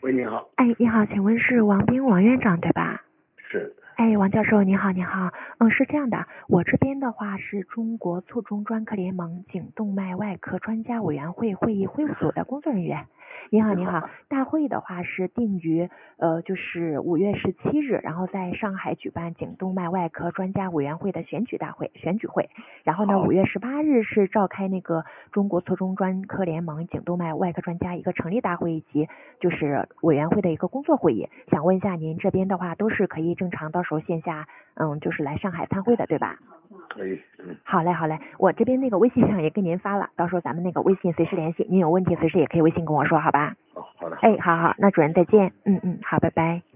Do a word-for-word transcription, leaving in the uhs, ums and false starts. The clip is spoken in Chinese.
喂，你好。 哎，你好，请问是王斌王院长对吧？ 是。 哎，王教授你好，你好。嗯，是这样的，我这边的话是中国卒中专科联盟颈动脉外科专家委员会会议会务所的工作人员。你好，你好。大会的话是定于呃，就是五月十七日，然后在上海举办颈动脉外科专家委员会的选举大会、选举会。然后呢，五月十八日是召开那个中国卒中专科联盟颈动脉外科专家一个成立大会以及就是委员会的一个工作会议。想问一下您这边的话都是可以正常到时候线下嗯就是来上海参会的对吧？ 可以。嗯。 好嘞好嘞，我这边那个微信上也跟您发了，到时候咱们那个微信随时联系，您有问题随时也可以微信跟我说好吧？ 哦，好的。 哎，好好，那主任再见。嗯嗯，好，拜拜。